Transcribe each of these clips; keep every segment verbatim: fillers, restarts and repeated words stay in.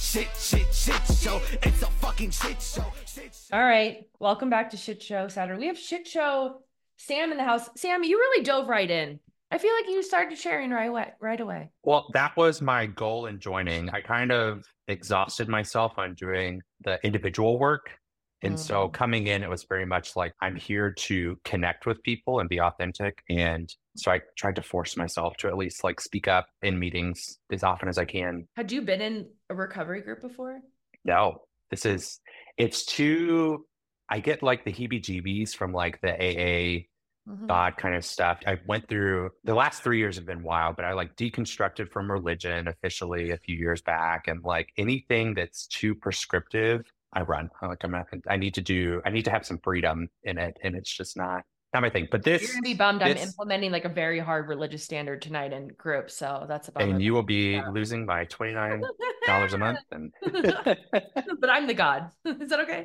shit, shit, shit show. It's a fucking shit show. Shit show. All right. Welcome back to Shit Show Saturday. We have Shit Show Sam in the house. Sam, you really dove right in. I feel like you started sharing right away. Right away. Well, that was my goal in joining. I kind of exhausted myself on doing the individual work. And Mm. so coming in, it was very much like, I'm here to connect with people and be authentic. And so I tried to force myself to at least like speak up in meetings as often as I can. Had you been in a recovery group before? No, this is, it's too, I get like the heebie-jeebies from like the A A Mhm. God kind of stuff. I went through, the last three years have been wild, but I like deconstructed from religion officially a few years back. And like anything that's too prescriptive, I run. I'm like, I'm not, I need to do, I need to have some freedom in it. And it's just not, not my thing. But this, You're gonna be bummed. I'm this- implementing like a very hard religious standard tonight in group, so that's a bummer. and you will be losing by twenty-nine dollars a month. And But I'm the god. Is that okay?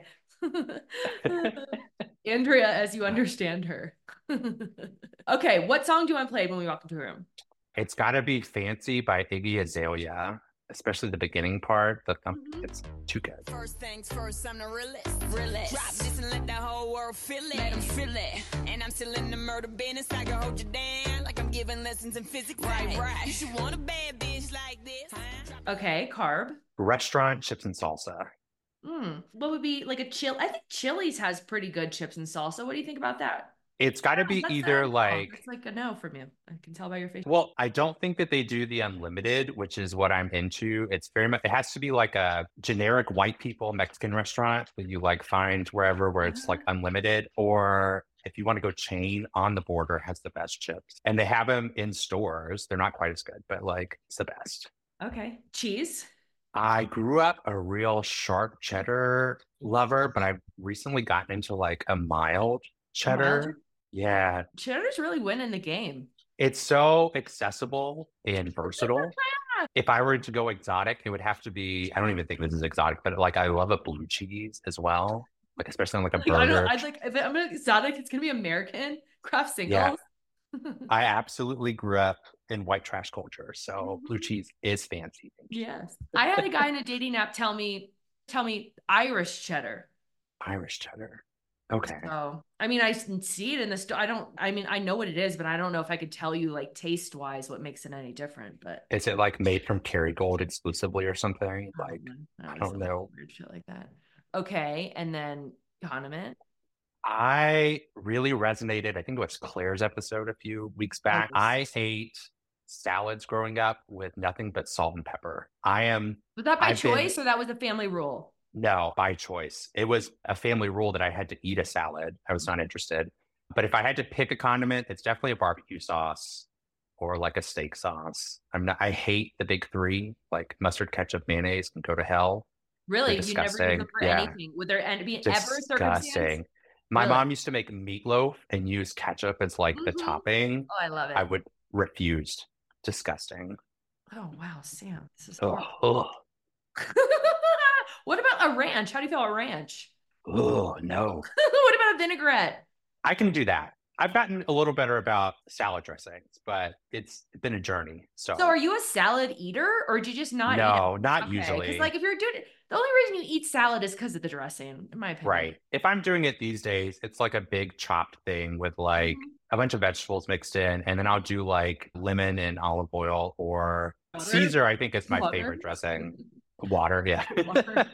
Andrea, as you understand her. Okay, what song do you want to play when we walk into a room? It's got to be Fancy by Iggy Azalea, especially the beginning part. The thump, Mhm. it's too good. First things first, I'm the realest. realest. Drop this and let the whole world feel it. Let them feel it. And I'm still in the murder business. I can hold you down like I'm giving lessons in physics. Right, right. You should want a bad bitch like this. Huh? Okay, carb. Restaurant chips and salsa. Hmm. What would be like a chill? I think Chili's has pretty good chips and salsa. What do you think about that? It's got to Oh, be that's either a- like, oh, it's like a no from you. I can tell by your face. well, I don't think that they do the unlimited, which is what I'm into. It's very much, it has to be like a generic white people Mexican restaurant that you like find wherever where it's like unlimited. Or if you want to go chain, On the Border has the best chips. And they have them in stores. They're not quite as good, but like it's the best. Okay, cheese. I grew up a real sharp cheddar lover, but I've recently gotten into like a mild cheddar. Mild? Yeah, Cheddar's really winning the game. it's so accessible and versatile. If I were to go exotic, it would have to be, I don't even think this is exotic, but like I love a blue cheese as well. Like especially on like a Like, I burger. don't. I'd like. If I'm gonna exotic, it's gonna be American craft singles. Yeah. I absolutely grew up in white trash culture. So blue Mhm. cheese is fancy. Yes. I had a guy in a dating app tell me, tell me Irish cheddar. Irish cheddar. Okay. So, I mean, I can see it in the store. I don't, I mean, I know what it is, but I don't know if I could tell you like taste wise what makes it any different. But Is it like made from Kerrygold exclusively or something? Like, I I don't know. Weird shit like that. Okay. And then condiment. I really resonated. I think it was Claire's episode a few weeks back. yes. I ate salads growing up with nothing but salt and pepper. I am, Was that by I've been- choice or that was a family rule? no, by choice. It was a family rule that I had to eat a salad. I was not interested. But if I had to pick a condiment, it's definitely a barbecue sauce or like a steak sauce. I'm not, I hate the big three, like mustard, ketchup, mayonnaise can go to hell. Really? They're You never use disgusting. them for Yeah. anything? Would there any- be ever a circumstance? Disgusting. My Really? mom used to make meatloaf and use ketchup as like the Mhm. topping. Oh, I love it. I would refuse. Disgusting. Oh, wow, Sam. This is Ugh, horrible. ugh, What about a ranch? How do you feel about ranch? ugh, no. What about a vinaigrette? I can do that. I've gotten a little better about salad dressings, but it's been a journey. So, So are you a salad eater or do you just not eat no, it? not Okay, usually. because like if you're doing it, the only reason you eat salad is because of the dressing, in my opinion. Right. If I'm doing it these days, it's like a big chopped thing with like Mhm. a bunch of vegetables mixed in. And then I'll do like lemon and olive oil or Water? Caesar, I think is my Water? favorite dressing. Water, yeah. Water.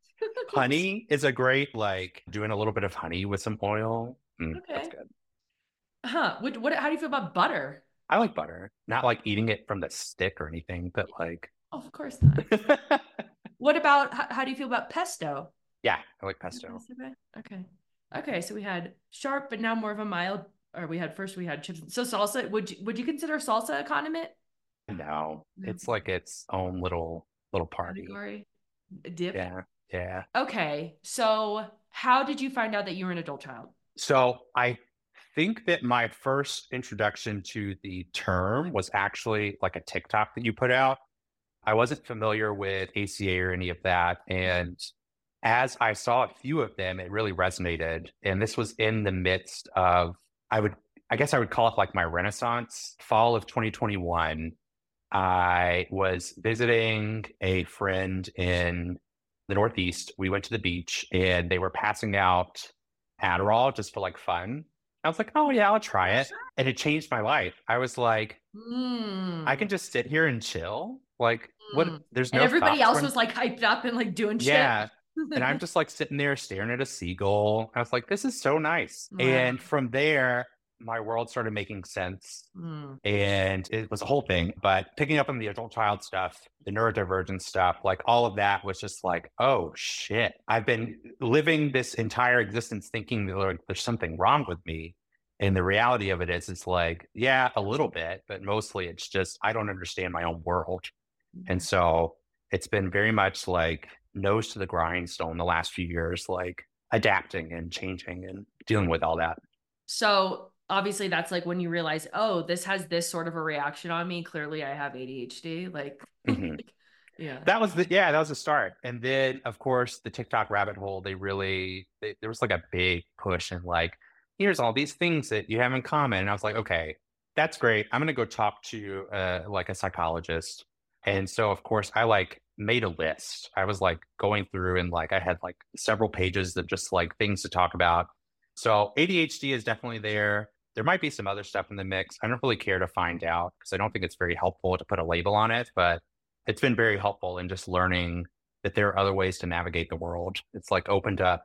Honey is a great, like doing a little bit of honey with some oil. Mm, That's Okay. good. Huh. What, what, how do you feel about butter? I like butter. Not like eating it from the stick or anything, but like, Oh, of course not. What about, how, how do you feel about pesto? yeah, I like pesto. Okay. Okay. Okay. So we had sharp, but now more of a mild, or we had first we had chips. So salsa, would you, would you consider salsa a condiment? No, No. it's like its own little little party. Category? A dip? Yeah, yeah. Okay. So how did you find out that you were an adult child? So I think that my first introduction to the term was actually like a TikTok that you put out. I wasn't familiar with A C A or any of that. And as I saw a few of them, it really resonated. And this was in the midst of, I would, I guess I would call it like my renaissance. Fall of twenty twenty-one I was visiting a friend in the Northeast. We went to the beach and they were passing out Adderall just for like fun. I was like, oh yeah, I'll try it. And it changed my life. I was like, Mm. I can just sit here and chill. Like, what? Mm. There's And no everybody thoughts else run- was like hyped up and like doing shit. Yeah. And I'm just like sitting there staring at a seagull. I was like, this is so nice. Wow. And from there, my world started making sense. Mm. And it was a whole thing. But picking up on the adult child stuff, the neurodivergent stuff, like all of that was just like, oh shit. I've been living this entire existence thinking that like, there's something wrong with me. And the reality of it is, it's like, yeah, a little bit, but mostly it's just, I don't understand my own world. And so it's been very much like nose to the grindstone the last few years, like adapting and changing and dealing with all that. So obviously that's like when you realize, oh, this has this sort of a reaction on me. Clearly I have A D H D. Like, Mhm. yeah. That was the, yeah, that was the start. And then of course the TikTok rabbit hole, they really, they, there was like a big push and like, here's all these things that you have in common. And I was like, okay, that's great. I'm going to go talk to uh, like a psychologist. And so of course I like made a list. I was like going through and like, I had like several pages of just like things to talk about. So A D H D is definitely there. There might be some other stuff in the mix. I don't really care to find out because I don't think it's very helpful to put a label on it, but it's been very helpful in just learning that there are other ways to navigate the world. It's like opened up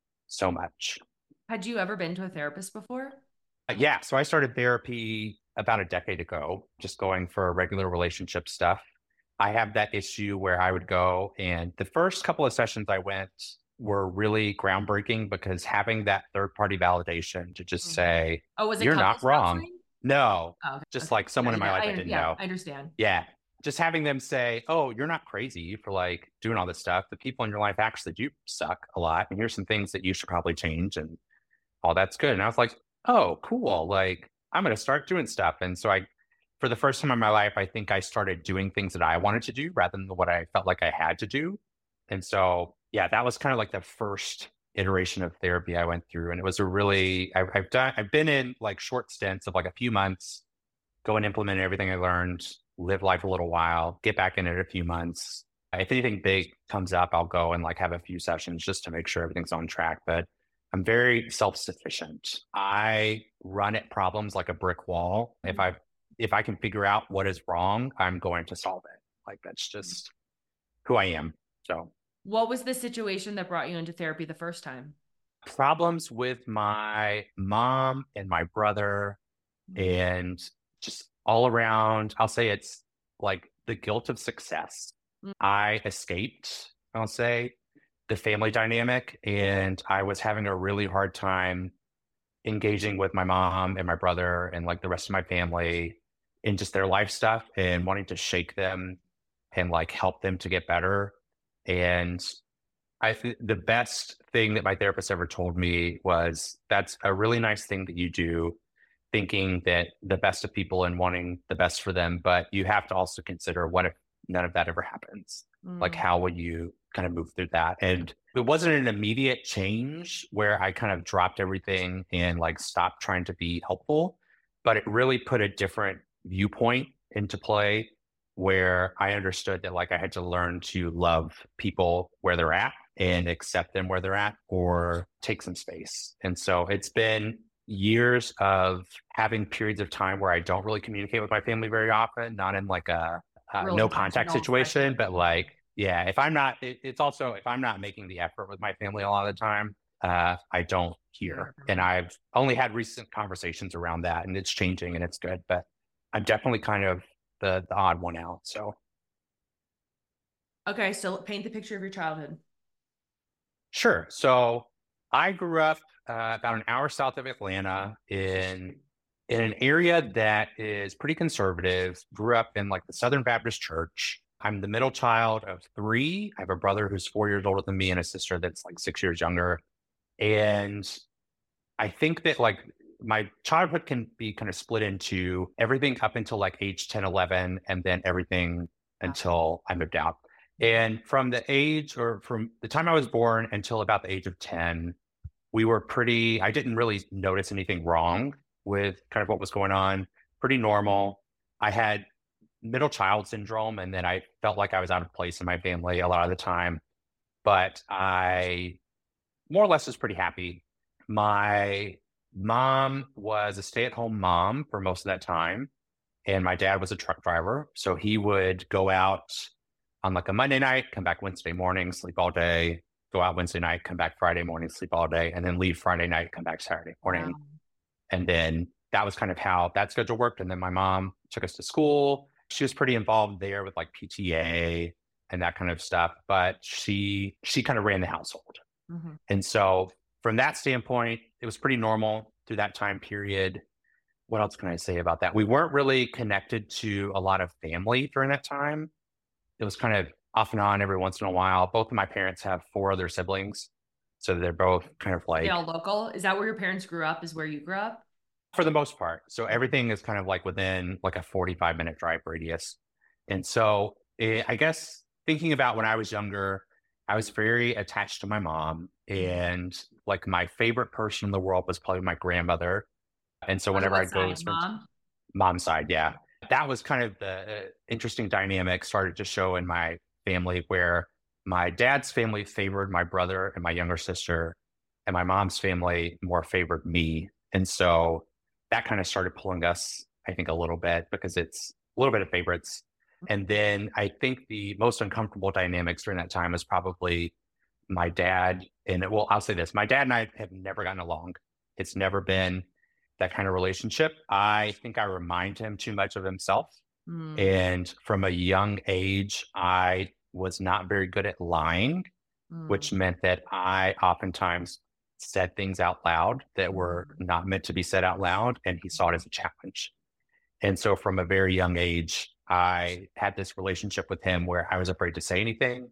so much. Had you ever been to a therapist before? Uh, yeah. So I started therapy about a decade ago, just going for regular relationship stuff. I have that issue where I would go, and the first couple of sessions I went were really groundbreaking because having that third party validation to just Mhm. say, Oh, was it you're not couples wrong. counseling? No, Oh, okay. just Okay. like someone in my Yeah, life I, I, didn't yeah, know. I understand. Yeah. Just having them say, oh, you're not crazy for like doing all this stuff. The people in your life actually do suck a lot. And here's some things that you should probably change. And all that's good. And I was like, oh, cool. Like, I'm going to start doing stuff. And so I, for the first time in my life, I think I started doing things that I wanted to do rather than what I felt like I had to do. And so, yeah, that was kind of like the first iteration of therapy I went through. And it was a really, I've, I've done, I've been in like short stints of like a few months, go and implement everything I learned, live life a little while, get back in it a few months. If anything big comes up, I'll go and like have a few sessions just to make sure everything's on track. But I'm very self-sufficient. I run at problems like a brick wall. If I if I can figure out what is wrong, I'm going to solve it. Like that's just who I am. So What was the situation that brought you into therapy the first time? problems with my mom and my brother and just all around, I'll say it's like the guilt of success. Mm. I escaped, I'll say, the family dynamic, and I was having a really hard time engaging with my mom and my brother and like the rest of my family in just their life stuff and wanting to shake them and like help them to get better. And I think the best thing that my therapist ever told me was that's a really nice thing that you do, thinking that the best of people and wanting the best for them, but you have to also consider what if none of that ever happens? Like, Mm. how would you kind of move through that? And it wasn't an immediate change where I kind of dropped everything and like stopped trying to be helpful, but it really put a different viewpoint into play where I understood that like I had to learn to love people where they're at and accept them where they're at or take some space. And so it's been years of having periods of time where I don't really communicate with my family very often, not in like a uh, Real no contact intentional situation, friendship. but like, yeah, if I'm not, it, it's also, if I'm not making the effort with my family a lot of the time, uh, I don't hear. And I've only had recent conversations around that and it's changing and it's good, but I'm definitely kind of the, the odd one out. So. Okay, so paint the picture of your childhood. Sure. So I grew up uh, about an hour south of Atlanta in in an area that is pretty conservative. Grew up in like the Southern Baptist Church. I'm the middle child of three. I have a brother who's four years older than me and a sister that's like six years younger. And I think that like my childhood can be kind of split into everything up until like age ten, eleven, and then everything until I moved out. And from the age or from the time I was born until about the age of ten, we were pretty, I didn't really notice anything wrong with kind of what was going on, pretty normal. I had middle child syndrome. And then I felt like I was out of place in my family a lot of the time. But I more or less was pretty happy. My mom was a stay-at-home mom for most of that time. And my dad was a truck driver. So he would go out on like a Monday night, come back Wednesday morning, sleep all day, go out Wednesday night, come back Friday morning, sleep all day, and then leave Friday night, come back Saturday morning. Wow. And then that was kind of how that schedule worked. And then my mom took us to school. She was pretty involved there with like P T A and that kind of stuff. But she she kind of ran the household. Mm-hmm. And so from that standpoint, it was pretty normal through that time period. What else can I say about that? We weren't really connected to a lot of family during that time. It was kind of off and on every once in a while. Both of my parents have four other siblings. So they're both kind of like... They all local? Is that where your parents grew up, is where you grew up? For the most part. So everything is kind of like within like a forty-five minute drive radius. And so it, I guess thinking about when I was younger, I was very attached to my mom, and like my favorite person in the world was probably my grandmother. And so whenever I'd go to mom? mom's side, yeah, that was kind of the uh, interesting dynamic started to show in my family, where my dad's family favored my brother and my younger sister, and my mom's family more favored me. And so that kind of started pulling us, I think, a little bit, because it's a little bit of favorites. And then I think the most uncomfortable dynamics during that time is probably my dad. And well, I'll say this, my dad and I have never gotten along. It's never been that kind of relationship. I think I remind him too much of himself. Mm. And from a young age, I was not very good at lying, mm. which meant that I oftentimes said things out loud that were not meant to be said out loud. And he saw it as a challenge. And so from a very young age, I had this relationship with him where I was afraid to say anything.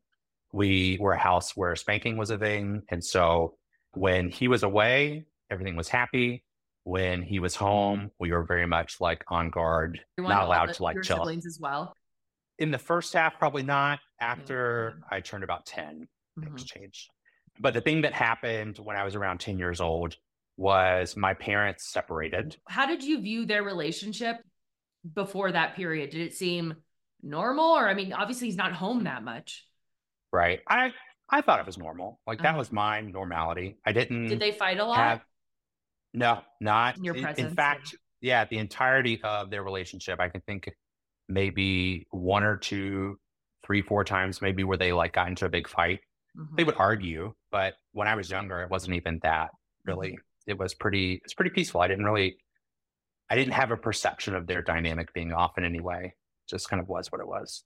We were a house where spanking was a thing. And so when he was away, everything was happy. When he was home, we were very much like on guard, Everyone not allowed to like your chill. Siblings as well? In the first half, probably not. After mm-hmm. I turned about ten, mm-hmm. things changed. But the thing that happened when I was around ten years old was my parents separated. How did you view their relationship before that period? Did it seem normal? Or, I mean, obviously he's not home that much. Right. I, I thought it was normal. Like that uh-huh. was my normality. I didn't. Did they fight a lot? Have, no, not. In your presence? In fact, yeah, the entirety of their relationship, I can think maybe one or two, three, four times maybe where they like got into a big fight. Mm-hmm. They would argue, but when I was younger, it wasn't even that really. Mm-hmm. It was pretty, it's pretty peaceful. I didn't really, I didn't have a perception of their dynamic being off in any way. It just kind of was what it was.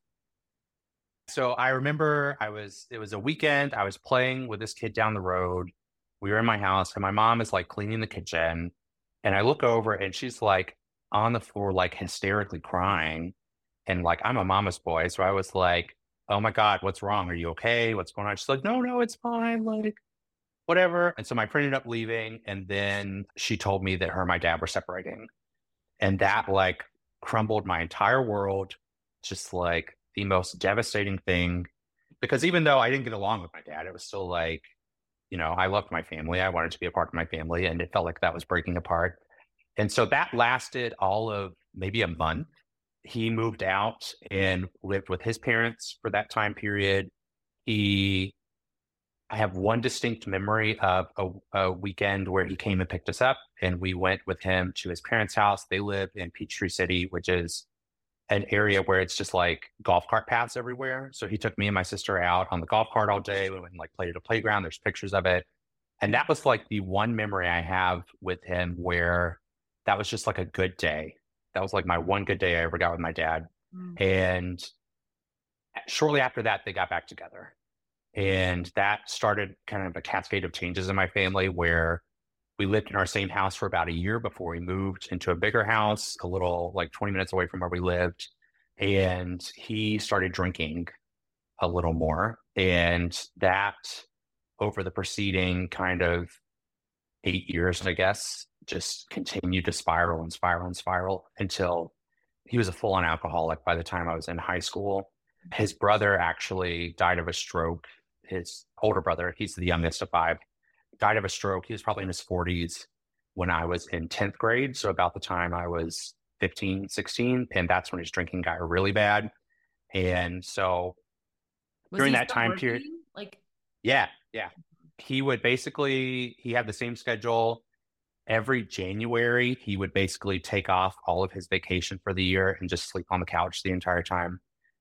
So I remember I was, it was a weekend. I was playing with this kid down the road. We were in my house and my mom is like cleaning the kitchen. And I look over and she's like on the floor, like hysterically crying. And like, I'm a mama's boy. So I was like, oh my God, what's wrong? Are you okay? What's going on? She's like, no, no, it's fine. Like, whatever. And so my friend ended up leaving. And then she told me that her and my dad were separating. And that like crumbled my entire world. Just like the most devastating thing. Because even though I didn't get along with my dad, it was still like, you know, I loved my family. I wanted to be a part of my family. And it felt like that was breaking apart. And so that lasted all of maybe a month. He moved out and lived with his parents for that time period. He, I have one distinct memory of a, a weekend where he came and picked us up and we went with him to his parents' house. They live in Peachtree City, which is an area where it's just like golf cart paths everywhere. So he took me and my sister out on the golf cart all day. We went and like played at a playground. There's pictures of it. And that was like the one memory I have with him where that was just like a good day. That was like my one good day I ever got with my dad. Mm. And shortly after that, they got back together. And that started kind of a cascade of changes in my family where we lived in our same house for about a year before we moved into a bigger house, a little like twenty minutes away from where we lived. And he started drinking a little more. And that over the preceding kind of eight years, I guess, just continued to spiral and spiral and spiral until he was a full-on alcoholic by the time I was in high school. His brother actually died of a stroke. His older brother, he's the youngest of five, died of a stroke. He was probably in his forties when I was in tenth grade. So about the time I was fifteen, sixteen. And that's when his drinking got really bad. And so Was during he that still time working? period, Like, yeah, yeah. He would basically, he had the same schedule. Every January, he would basically take off all of his vacation for the year and just sleep on the couch the entire time.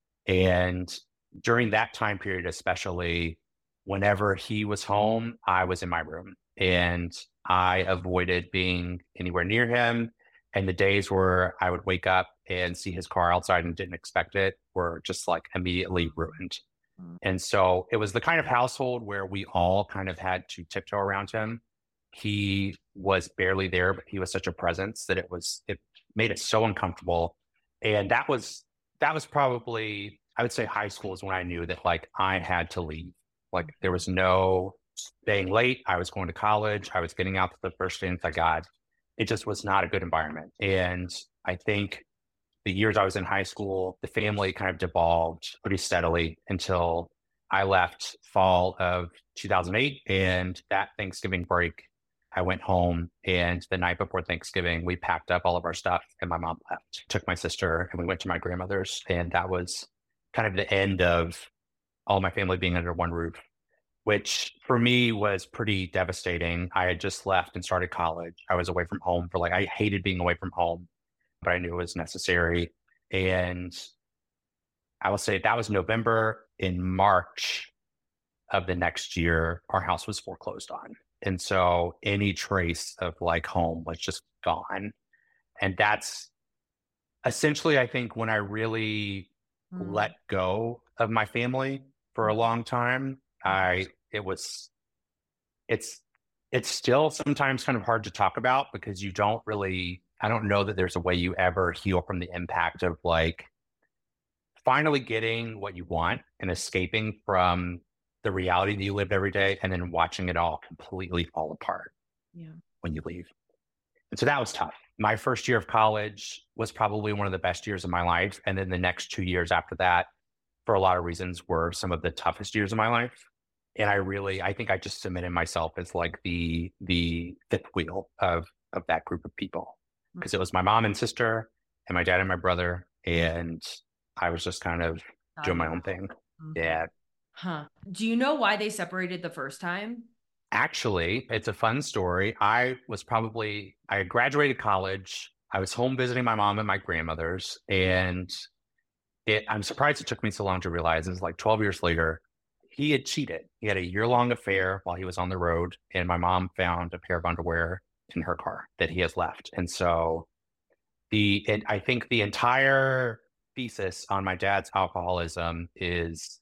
And during that time period, especially, whenever he was home, I was in my room and I avoided being anywhere near him. And the days where I would wake up and see his car outside and didn't expect it were just like immediately ruined. Mm. And so it was the kind of household where we all kind of had to tiptoe around him. He was barely there, but he was such a presence that it was, it made it so uncomfortable. And that was, that was probably, I would say high school is when I knew that like I had to leave. Like there was no staying late. I was going to college. I was getting out to the first dance I got. It just was not a good environment. And I think the years I was in high school, the family kind of devolved pretty steadily until I left fall of two thousand eight. And that Thanksgiving break, I went home, and the night before Thanksgiving, we packed up all of our stuff and my mom left, took my sister, and we went to my grandmother's. And that was kind of the end of all my family being under one roof, which for me was pretty devastating. I had just left and started college. I was away from home for like, I hated being away from home, but I knew it was necessary. And I will say that was November. In March of the next year, our house was foreclosed on. And so any trace of like home was just gone. And that's essentially, I think, when I really Mm. let go of my family for a long time. I, it was, it's, it's still sometimes kind of hard to talk about because you don't really, I don't know that there's a way you ever heal from the impact of like finally getting what you want and escaping from the reality that you lived every day and then watching it all completely fall apart Yeah. when you leave. And so that was tough. My first year of college was probably one of the best years of my life. And then the next two years after that, for a lot of reasons, were some of the toughest years of my life. And I really, I think I just submitted myself as like the the fifth wheel of of that group of people, because it was my mom and sister and my dad and my brother, and I was just kind of doing my own thing. Mhm. Yeah. Huh. Do you know why they separated the first time? Actually, it's a fun story. I was probably, I had graduated college. I was home visiting my mom and my grandmother's, and it, I'm surprised it took me so long to realize. It was like twelve years later, he had cheated. He had a year-long affair while he was on the road, and my mom found a pair of underwear in her car that he has left. And so the, and I think the entire thesis on my dad's alcoholism is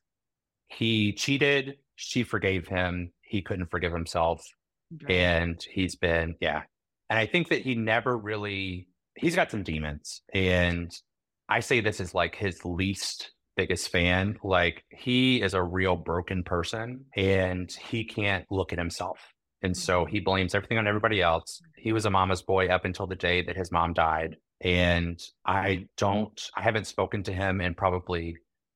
he cheated, she forgave him, he couldn't forgive himself. And he's been, yeah. And I think that he never really, he's got some demons. And I say this is like his least biggest fan. Like he is a real broken person and he can't look at himself. And so he blames everything on everybody else. He was a mama's boy up until the day that his mom died. And I don't, I haven't spoken to him in probably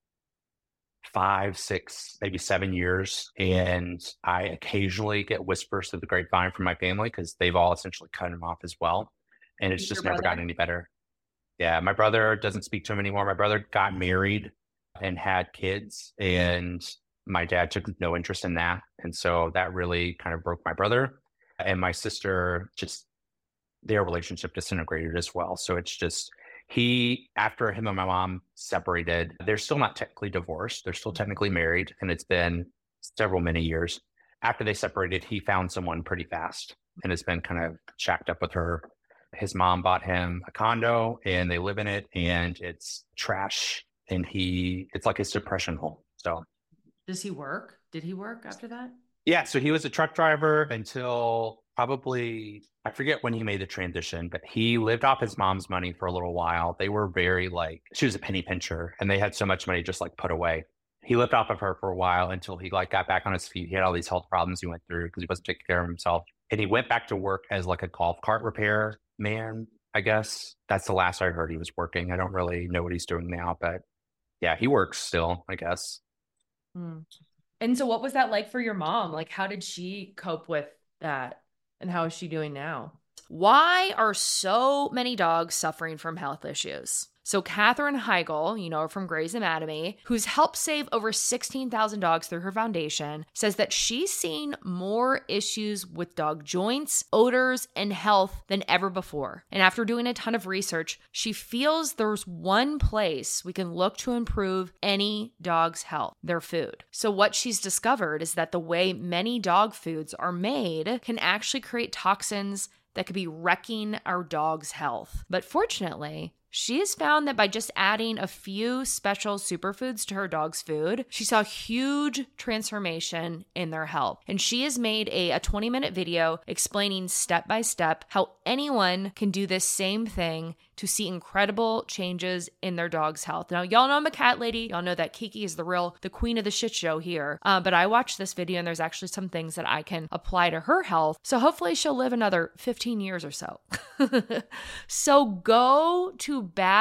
five, six, maybe seven years. And I occasionally get whispers through the grapevine from my family because they've all essentially cut him off as well. And it's Who's just your never brother? gotten any better. Yeah. My brother doesn't speak to him anymore. My brother got married and had kids, and my dad took no interest in that. And so that really kind of broke my brother. And my sister, just their relationship disintegrated as well. So it's just, he, after him and my mom separated, they're still not technically divorced. They're still technically married. And it's been several, many years. After they separated, he found someone pretty fast and has been kind of shacked up with her. His mom bought him a condo and they live in it, and it's trash. And he, it's like his depression hole. So Does he work? Did he work after that? yeah, so he was a truck driver until probably, I forget when he made the transition, but he lived off his mom's money for a little while. They were very like, she was a penny pincher and they had so much money just like put away. He lived off of her for a while until he like got back on his feet. He had all these health problems he went through because he wasn't taking care of himself. And he went back to work as like a golf cart repair man, I guess. That's the last I heard he was working. I don't really know what he's doing now, but yeah, he works still, I guess. Hmm. And so what was that like for your mom? Like, how did she cope with that? And how is she doing now? why are so many dogs suffering from health issues? So Katherine Heigl, you know her from Grey's Anatomy, who's helped save over sixteen thousand dogs through her foundation, says that she's seen more issues with dog joints, odors, and health than ever before. And after doing a ton of research, she feels there's one place we can look to improve any dog's health: their food. So what she's discovered is that the way many dog foods are made can actually create toxins that could be wrecking our dog's health. But fortunately, she has found that by just adding a few special superfoods to her dog's food, she saw huge transformation in their health. And she has made a, a twenty minute video explaining step by step how anyone can do this same thing to see incredible changes in their dog's health. Now, y'all know I'm a cat lady. Y'all know that Kiki is the real, the queen of the shit show here. Uh, but I watched this video and there's actually some things that I can apply to her health. So hopefully she'll live another fifteen years or so. So go to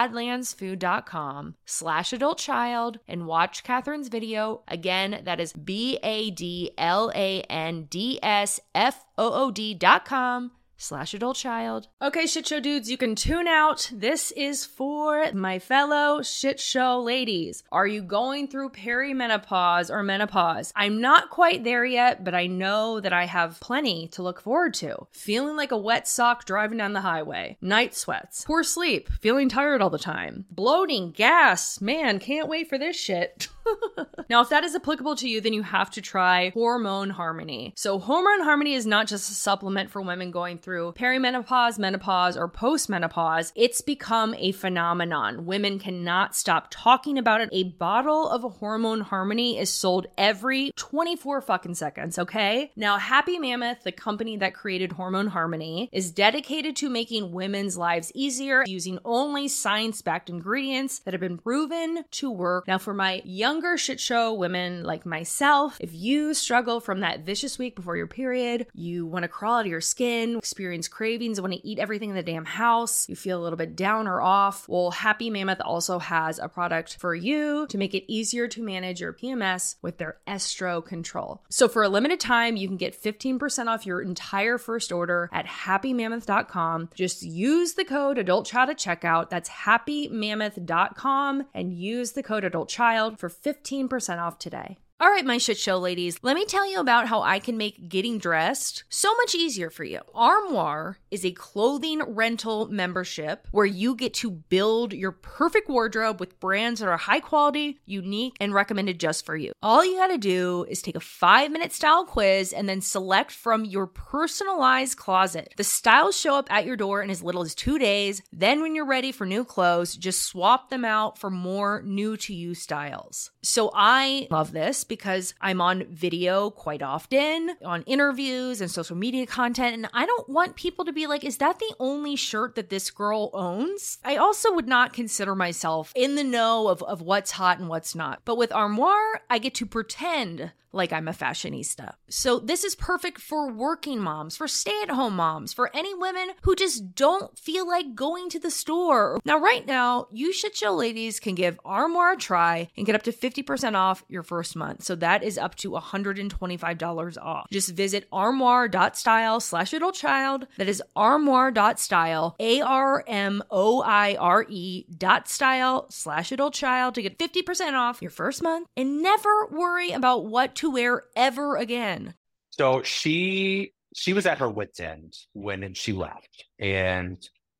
badlandsfood.com slash adult child and watch Katherine's video. Again, that is B A D L A N D S F O O D dot com slash adult child. Okay, shit show dudes, you can tune out. This is for my fellow shit show ladies. Are you going through perimenopause or menopause? I'm not quite there yet, but I know that I have plenty to look forward to. Feeling like a wet sock driving down the highway. Night sweats. Poor sleep. Feeling tired all the time. Bloating. Gas. Man, can't wait for this shit. Now, if that is applicable to you, then you have to try Hormone Harmony. So Hormone Harmony is not just a supplement for women going through perimenopause, menopause, or postmenopause. It's become a phenomenon. Women cannot stop talking about it. A bottle of Hormone Harmony is sold every twenty-four fucking seconds, okay? Now, Happy Mammoth, the company that created Hormone Harmony, is dedicated to making women's lives easier using only science-backed ingredients that have been proven to work. Now, for my young Younger shit show women like myself, if you struggle from that vicious week before your period, you want to crawl out of your skin, experience cravings, want to eat everything in the damn house, you feel a little bit down or off, well, Happy Mammoth also has a product for you to make it easier to manage your P M S with their Estro Control. So for a limited time, you can get fifteen percent off your entire first order at happy mammoth dot com. Just use the code ADULTCHILD at checkout. That's happy mammoth dot com and use the code ADULTCHILD for fifteen percent off today. All right, my shit show ladies, let me tell you about how I can make getting dressed so much easier for you. Armoire is a clothing rental membership where you get to build your perfect wardrobe with brands that are high quality, unique, and recommended just for you. All you gotta do is take a five minute style quiz and then select from your personalized closet. The styles show up at your door in as little as two days. Then when you're ready for new clothes, just swap them out for more new to you styles. So I love this because I'm on video quite often, on interviews and social media content, and I don't want people to be like, is that the only shirt that this girl owns? I also would not consider myself in the know of, of what's hot and what's not. But with Armoire, I get to pretend like I'm a fashionista. So this is perfect for working moms, for stay-at-home moms, for any women who just don't feel like going to the store. Now, right now, you shit show ladies can give Armoire a try and get up to fifty percent off your first month. So that is up to one hundred twenty-five dollars off. Just visit armoire.style slash adult child. That is armoire.style, A R M O I R E dot style slash adult child to get fifty percent off your first month and never worry about what to wear ever again. So she she was at her wit's end when she left, and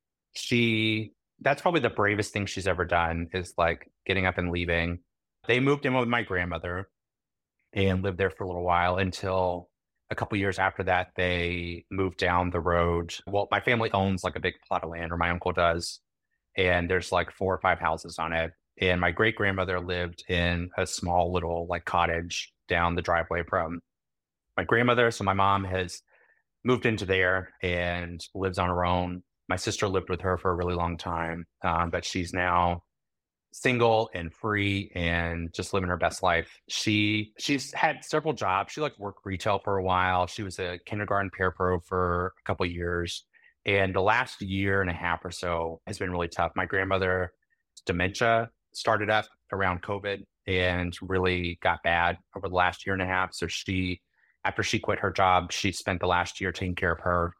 she that's probably the bravest thing she's ever done, is like getting up and leaving. They moved in with my grandmother and lived there for a little while until a couple years after that they moved down the road. Well, my family owns like a big plot of land, or my uncle does, and there's like four or five houses on it. And my great grandmother lived in a small little like cottage down the driveway from my grandmother. So my mom has moved into there and lives on her own. My sister lived with her for a really long time, um, but she's now single and free and just living her best life. She she's had several jobs. She like worked retail for a while. She was a kindergarten parapro for a couple of years. And the last year and a half or so has been really tough. My grandmother's dementia started up around COVID and really got bad over the last year and a half. So she, after she quit her job, she spent the last year taking care of her.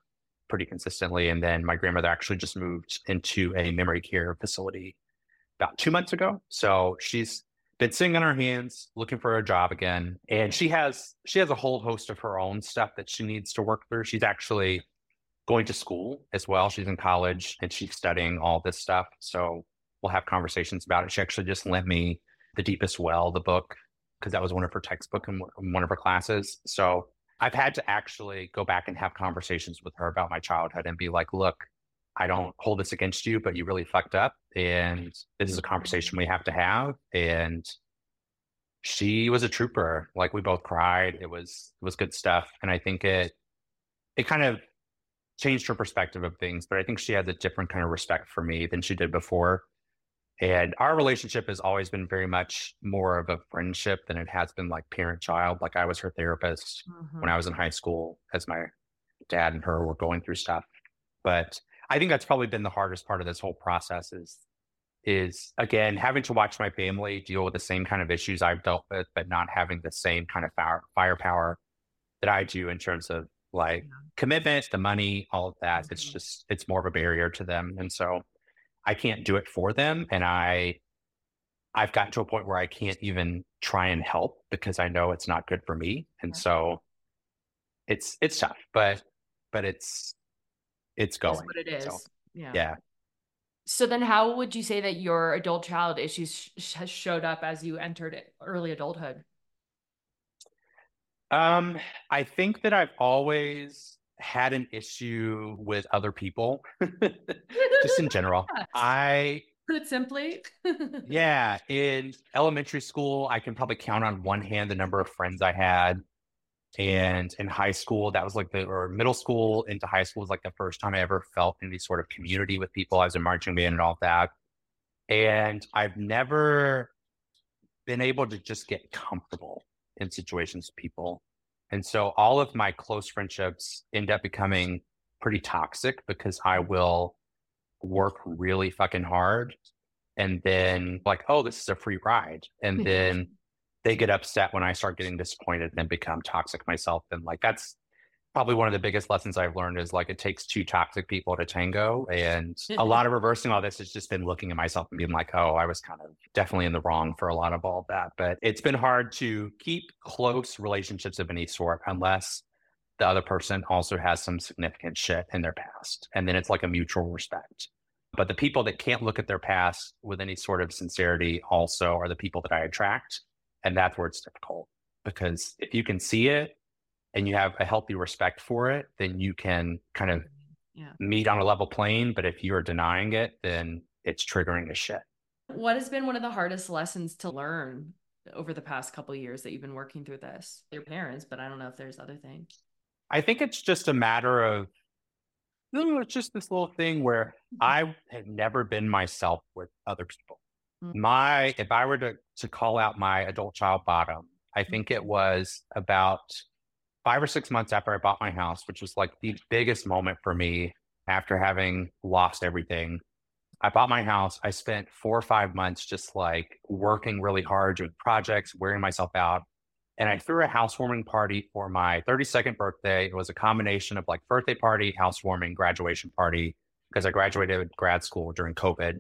pretty consistently. And then my grandmother actually just moved into a memory care facility about two months ago. So she's been sitting on her hands looking for a job again. And she has she has a whole host of her own stuff that she needs to work through. She's actually going to school as well. She's in college and she's studying all this stuff. So we'll have conversations about it. She actually just lent me The Deepest Well, the book, because that was one of her textbook in one of her classes. So I've had to actually go back and have conversations with her about my childhood and be like, look, I don't hold this against you, but you really fucked up. And this is a conversation we have to have. And she was a trooper. Like, we both cried. It was, it was good stuff. And I think it, it kind of changed her perspective of things, but I think she has a different kind of respect for me than she did before. And our relationship has always been very much more of a friendship than it has been like parent-child. Like, I was her therapist mm-hmm. when I was in high school as my dad and her were going through stuff. But I think that's probably been the hardest part of this whole process is, is again, having to watch my family deal with the same kind of issues I've dealt with, but not having the same kind of fire, firepower that I do in terms of like yeah. commitment, the money, all of that. Mm-hmm. It's just, it's more of a barrier to them. And so I can't do it for them. And I, I've gotten to a point where I can't even try and help because I know it's not good for me. And yeah. so it's, it's tough, but, but it's, it's going. That's what it is. So, yeah. Yeah. So then how would you say that your adult child issues sh- has showed up as you entered early adulthood? Um, I think that I've always had an issue with other people, just in general. Yes. I put it simply. yeah, in elementary school, I can probably count on one hand the number of friends I had. And in high school, that was like the, or middle school into high school was like the first time I ever felt any sort of community with people. I was in marching band and all that. And I've never been able to just get comfortable in situations with people. And so all of my close friendships end up becoming pretty toxic because I will work really fucking hard and then like, oh, this is a free ride. And then they get upset when I start getting disappointed and then become toxic myself. And like, that's probably one of the biggest lessons I've learned is like, it takes two toxic people to tango. And a lot of reversing all this has just been looking at myself and being like, oh, I was kind of definitely in the wrong for a lot of all of that. But it's been hard to keep close relationships of any sort unless the other person also has some significant shit in their past. And then it's like a mutual respect. But the people that can't look at their past with any sort of sincerity also are the people that I attract. And that's where it's difficult, because if you can see it and you have a healthy respect for it, then you can kind of yeah. meet on a level plane. But if you're denying it, then it's triggering the shit. What has been one of the hardest lessons to learn over the past couple of years that you've been working through this? Your parents, but I don't know if there's other things. I think it's just a matter of, you know, it's just this little thing where I have never been myself with other people. My, if I were to, to call out my adult child bottom, I think it was about five or six months after I bought my house, which was like the biggest moment for me after having lost everything. I bought my house. I spent four or five months just like working really hard, doing projects, wearing myself out. And I threw a housewarming party for my thirty-second birthday. It was a combination of like birthday party, housewarming, graduation party, because I graduated grad school during COVID.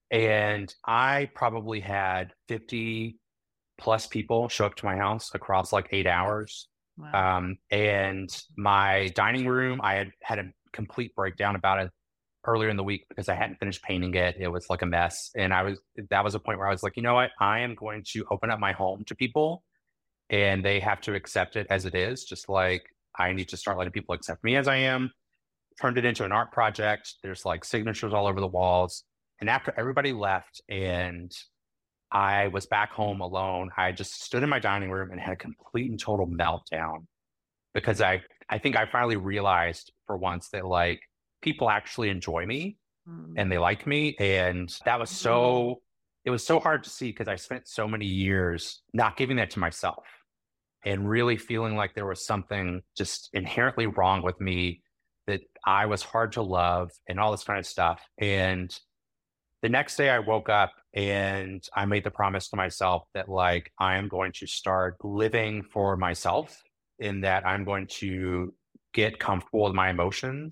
And I probably had fifty plus people show up to my house across like eight hours. Wow. Um, and my dining room, I had had a complete breakdown about it earlier in the week because I hadn't finished painting it. It was like a mess. And I was, that was a point where I was like, you know what? I am going to open up my home to people and they have to accept it as it is. Just like I need to start letting people accept me as I am. Turned it into an art project. There's like signatures all over the walls. And after everybody left and I was back home alone, I just stood in my dining room and had a complete and total meltdown because I, I think I finally realized for once that like people actually enjoy me mm. and they like me. And that was so, it was so hard to see because I spent so many years not giving that to myself and really feeling like there was something just inherently wrong with me, that I was hard to love and all this kind of stuff. And the next day I woke up and I made the promise to myself that like, I am going to start living for myself in that I'm going to get comfortable with my emotions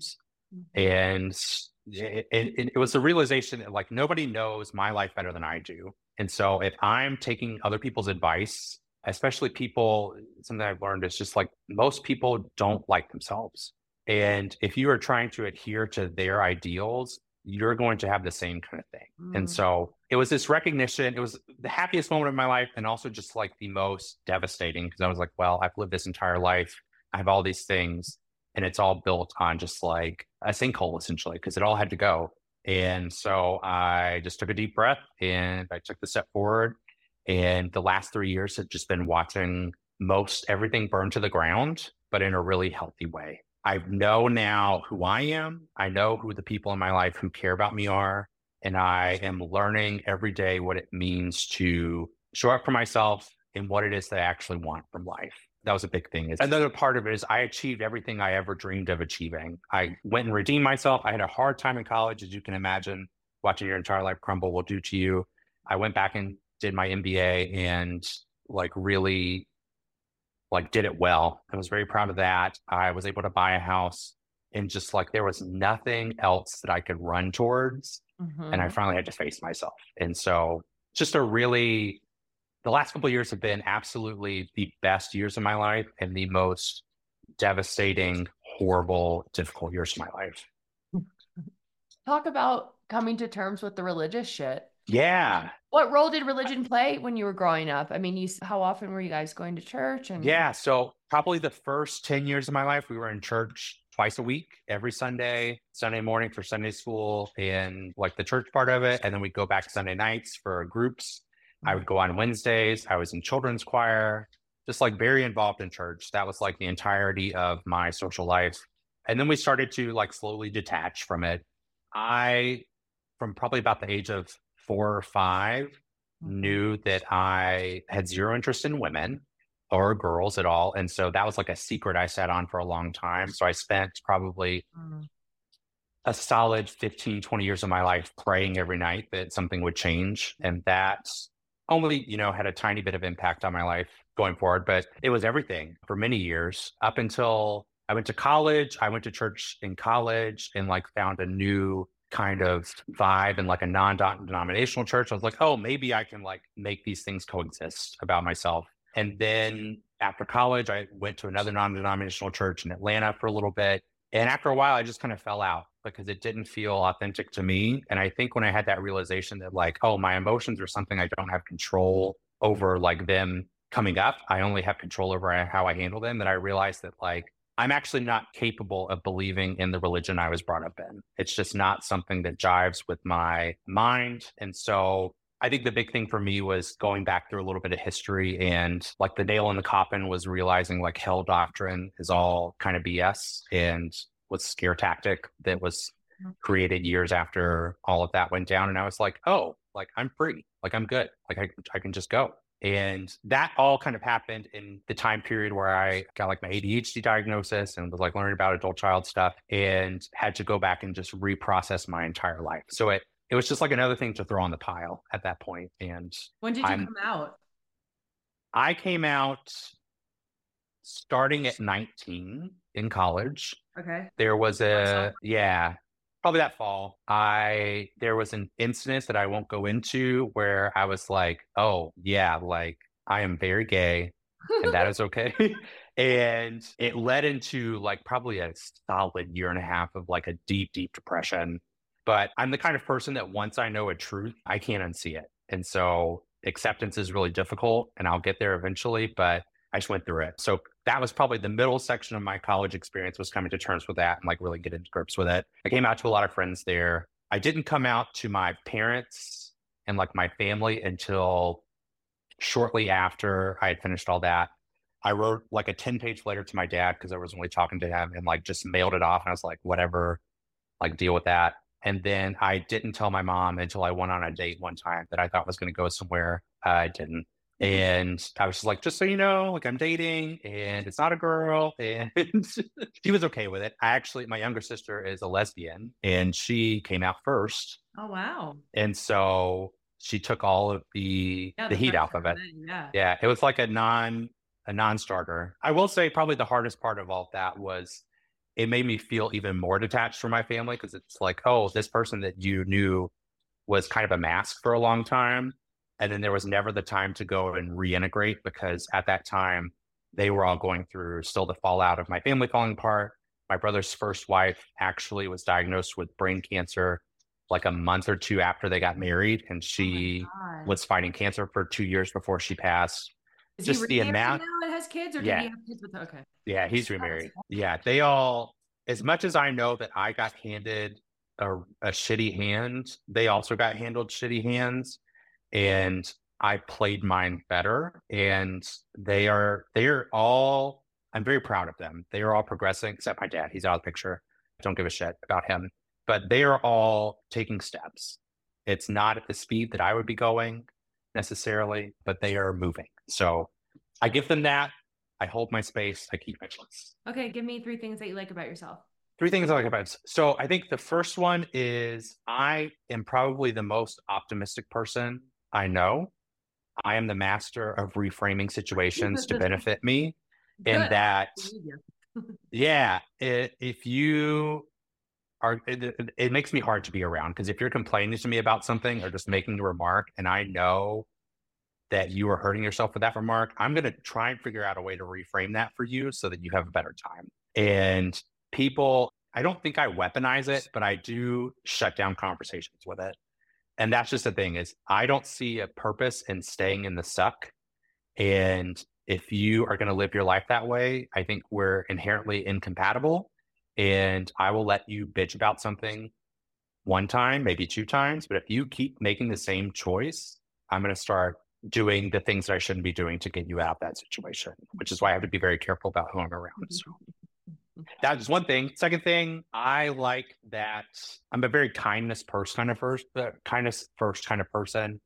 And it, it, it was a realization that like nobody knows my life better than I do. And so if I'm taking other people's advice, especially people, something I've learned is just like most people don't like themselves. And if you are trying to adhere to their ideals, you're going to have the same kind of thing. Mm. And so it was this recognition. It was the happiest moment of my life and also just like the most devastating because I was like, well, I've lived this entire life. I have all these things and it's all built on just like a sinkhole essentially because it all had to go. And so I just took a deep breath and I took the step forward. And the last three years have just been watching most everything burn to the ground, but in a really healthy way. I know now who I am. I know who the people in my life who care about me are. And I am learning every day what it means to show up for myself and what it is that I actually want from life. That was a big thing. Another part of it is I achieved everything I ever dreamed of achieving. I went and redeemed myself. I had a hard time in college, as you can imagine, watching your entire life crumble will do to you. I went back and did my M B A and like really like did it well. I was very proud of that. I was able to buy a house and just like there was nothing else that I could run towards. Mm-hmm. And I finally had to face myself. And so just a really, the last couple of years have been absolutely the best years of my life and the most devastating, horrible, difficult years of my life. Talk about coming to terms with the religious shit. Yeah. What role did religion play when you were growing up? I mean, you, how often were you guys going to church? And yeah, so probably the first ten years of my life, we were in church twice a week, every Sunday, Sunday morning for Sunday school and like the church part of it. And then we'd go back Sunday nights for groups. I would go on Wednesdays. I was in children's choir, just like very involved in church. That was like the entirety of my social life. And then we started to like slowly detach from it. I, from probably about the age of four or five, knew that I had zero interest in women or girls at all. And so that was like a secret I sat on for a long time. So I spent probably mm. a solid fifteen, twenty years of my life praying every night that something would change. And that only, you know, had a tiny bit of impact on my life going forward, but it was everything for many years up until I went to college. I went to church in college and like found a new kind of vibe in like a non-denominational church. I was like, oh, maybe I can like make these things coexist about myself. And then after college, I went to another non-denominational church in Atlanta for a little bit. And after a while, I just kind of fell out because it didn't feel authentic to me. And I think when I had that realization that like, oh, my emotions are something I don't have control over, like them coming up, I only have control over how I handle them, that I realized that like, I'm actually not capable of believing in the religion I was brought up in. It's just not something that jives with my mind. And so I think the big thing for me was going back through a little bit of history, and like the nail in the coffin was realizing like hell doctrine is all kind of B S and was a scare tactic that was created years after all of that went down. And I was like, oh, like I'm free, like I'm good, like I, I can just go. And that all kind of happened in the time period where I got like my A D H D diagnosis and was like learning about adult child stuff and had to go back and just reprocess my entire life. So it it was just like another thing to throw on the pile at that point. And when did you I'm, come out? I came out starting at nineteen in college. Okay. There was a, yeah, probably that fall. I, there was an incident that I won't go into where I was like, oh yeah, like I am very gay and that is okay. And it led into like probably a solid year and a half of like a deep, deep depression. But I'm the kind of person that once I know a truth, I can't unsee it. And so acceptance is really difficult and I'll get there eventually, but I just went through it. So that was probably the middle section of my college experience, was coming to terms with that and like really get into grips with it. I came out to a lot of friends there. I didn't come out to my parents and like my family until shortly after I had finished all that. I wrote like a ten page letter to my dad because I was only talking to him, and like just mailed it off. And I was like, whatever, like deal with that. And then I didn't tell my mom until I went on a date one time that I thought was going to go somewhere. Uh, I didn't. And I was just like, just so you know, like I'm dating and it's not a girl. And she was okay with it. I actually, my younger sister is a lesbian and she came out first. Oh, wow. And so she took all of the, yeah, the, the heat off of it. Then, yeah. Yeah. It was like a non, a non-starter. I will say probably the hardest part of all of that was it made me feel even more detached from my family because it's like, oh, this person that you knew was kind of a mask for a long time. And then there was never the time to go and reintegrate because at that time, they were all going through still the fallout of my family falling apart. My brother's first wife actually was diagnosed with brain cancer like a month or two after they got married. And she Oh was fighting cancer for two years before she passed. Is Just he the remarried amount. now and has kids, or Yeah. did he have kids with? Okay. Yeah, he's remarried. Yeah, they all, as much as I know that I got handed a, a shitty hand, they also got handled shitty hands. And I played mine better. And they are, they are all, I'm very proud of them. They are all progressing, except my dad. He's out of the picture. Don't give a shit about him. But they are all taking steps. It's not at the speed that I would be going necessarily, but they are moving. So I give them that. I hold my space. I keep my place. Okay, give me three things that you like about yourself. Three things I like about it. So I think the first one is I am probably the most optimistic person I know. I am the master of reframing situations to benefit me. And Good. that, yeah, it, if you are, it, it, it makes me hard to be around because if you're complaining to me about something or just making a remark and I know that you are hurting yourself with that remark, I'm going to try and figure out a way to reframe that for you so that you have a better time. And people, I don't think I weaponize it, but I do shut down conversations with it. And that's just the thing is I don't see a purpose in staying in the suck. And if you are going to live your life that way, I think we're inherently incompatible. And I will let you bitch about something one time, maybe two times. But if you keep making the same choice, I'm going to start doing the things that I shouldn't be doing to get you out of that situation, which is why I have to be very careful about who I'm around. So that's one thing. Second thing, I like that I'm a very kindness person kind of first, uh, kindness first kind of person.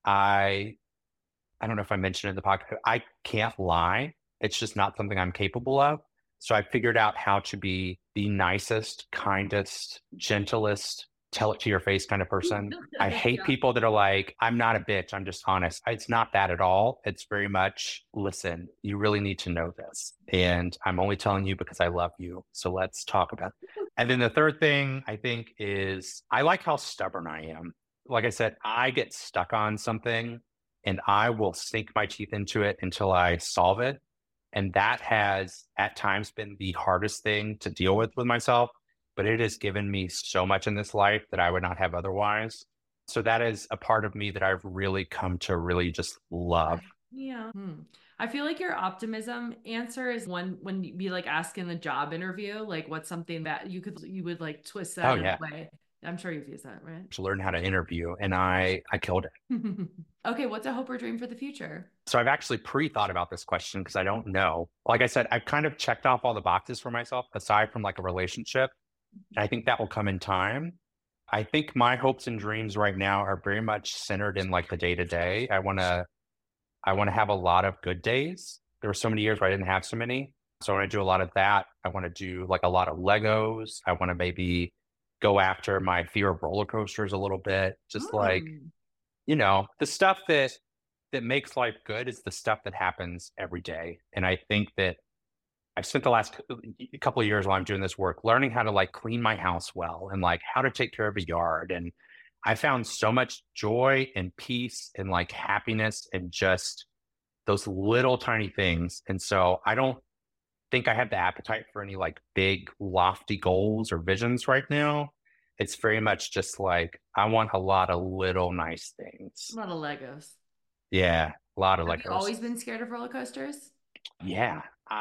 I, I don't know if I mentioned in the podcast, I can't lie. It's just not something I'm capable of. So I figured out how to be the nicest, kindest, gentlest, tell it to your face kind of person. I hate Yeah. people that are like, I'm not a bitch, I'm just honest. It's not that at all. It's very much, listen, you really need to know this. And I'm only telling you because I love you. So let's talk about it. And then the third thing I think is I like how stubborn I am. Like I said, I get stuck on something and I will sink my teeth into it until I solve it. And that has at times been the hardest thing to deal with with myself. But it has given me so much in this life that I would not have otherwise. So that is a part of me that I've really come to really just love. Yeah. Hmm. I feel like your optimism answer is one when you be like asking the job interview, like what's something that you could, you would like twist that Oh, in yeah. a way. I'm sure you've used that, right? To learn how to interview and I, I killed it. Okay. What's a hope or dream for the future? So I've actually pre-thought about this question because I don't know. Like I said, I've kind of checked off all the boxes for myself aside from like a relationship. And I think that will come in time. I think my hopes and dreams right now are very much centered in like the day to day. I want to, I want to have a lot of good days. There were so many years where I didn't have so many. So I want to do a lot of that. I want to do like a lot of Legos. I want to maybe go after my fear of roller coasters a little bit. Just Oh. like, you know, the stuff that, that makes life good is the stuff that happens every day. And I think that I've spent the last couple of years while I'm doing this work, learning how to like clean my house well and like how to take care of a yard. And I found so much joy and peace and like happiness and just those little tiny things. And so I don't think I have the appetite for any like big lofty goals or visions right now. It's very much just like, I want a lot of little nice things. A lot of Legos. Yeah. A lot of Have Legos. you always been scared of roller coasters? Yeah.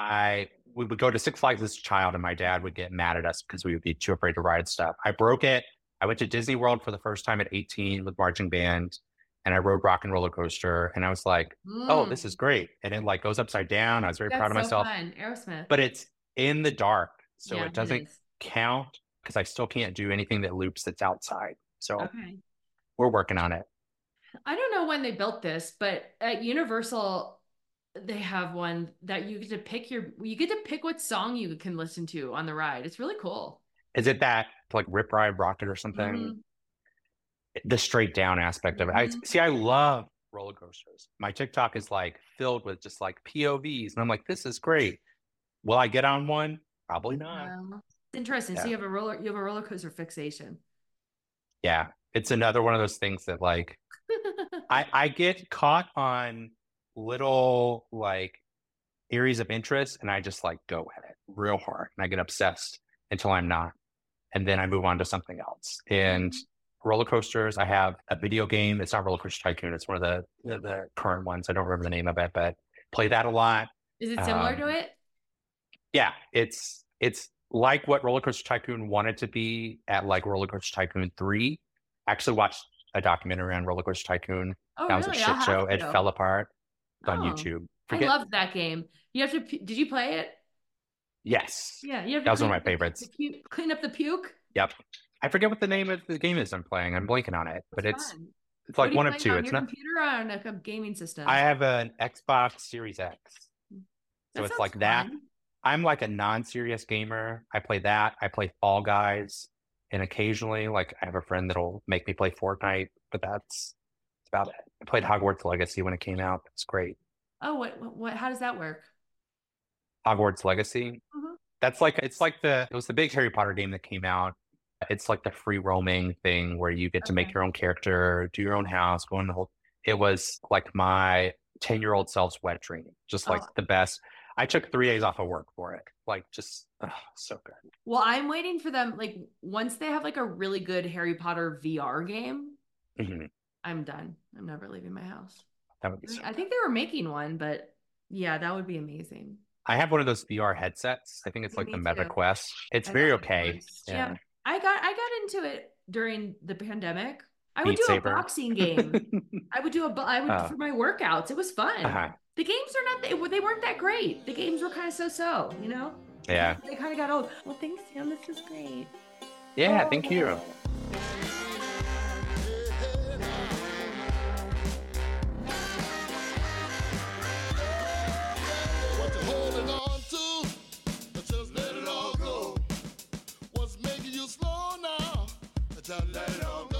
I we would go to Six Flags as a child and my dad would get mad at us because we would be too afraid to ride stuff. I broke it. I went to Disney World for the first time at eighteen with marching band and I rode Rock and Roller Coaster and I was like, Mm. oh, this is great. And it like goes upside down. I was very That's proud of so myself. fun. Aerosmith. But it's in the dark. So Yeah, it doesn't is. count because I still can't do anything that loops that's outside. So Okay. we're working on it. I don't know when they built this, but at Universal, they have one that you get to pick your, you get to pick what song you can listen to on the ride. It's really cool. Is it that like Rip Ride Rocket or something? Mhm. The straight down aspect of it. I Mhm. see. I love roller coasters. My TikTok is like filled with just like P O Vs, and I'm like, this is great. Will I get on one? Probably not. Um, Interesting. Yeah. So you have a roller, you have a roller coaster fixation. Yeah, it's another one of those things that like I I get caught on little like areas of interest, and I just like go at it real hard, and I get obsessed until I'm not, and then I move on to something else. And roller coasters, I have a video game. It's not Roller Coaster Tycoon. It's one of the the, the current ones. I don't remember the name of it, but play that a lot. Is it similar Um, to it? Yeah, it's it's like what Roller Coaster Tycoon wanted to be at like Roller Coaster Tycoon three. I actually watched a documentary on Roller Coaster Tycoon. Oh, That was really? a shit I'll show. have It to. fell apart. It's on Oh, YouTube. I Forget. loved that game. You have to. pu- Did you play it? Yes, Yeah, you have to. that was one clean of my up the- favorites. the pu- clean up the puke. Yep. I forget what the name of the game is I'm playing. I'm blanking on it, but it's fun. it's What like are you one of playing two. on It's your not. computer or on a com- gaming system. I have an Xbox Series X, so That it's sounds like that. fun. I'm like a non-serious gamer. I play that. I play Fall Guys, and occasionally, like, I have a friend that'll make me play Fortnite, but that's, that's about it. I played Hogwarts Legacy when it came out. It's great. Oh, what, what? What? How does that work? Hogwarts Legacy. Mhm. That's like it's like the it was the big Harry Potter game that came out. It's like the free roaming thing where you get to make Okay. your own character, do your own house, go in the whole. It was like my ten year old self's wet dream, just like Oh. the best. I took three days off of work for it. Like just oh, so good. Well, I'm waiting for them. Like once they have like a really good Harry Potter V R game, Mhm. I'm done. I'm never leaving my house. That would be. So I think they were making one, but yeah, that would be amazing. I have one of those V R headsets. I think it's Yeah, like the me Meta too. Quest. It's I very got one okay. once. Yeah. Yeah. I got I got into it during the pandemic. I would Beat do Saber. a boxing game. I would do a bo- I would Oh. for my workouts. It was fun. Uh-huh. The games are not they, they weren't that great. The games were kind of so-so, you know? Yeah. They kind of got old. Well, thanks, Sam. This is great. Yeah. Thank you. What you holding on to? Just let it all go. What's making you slow now? Just let it all go.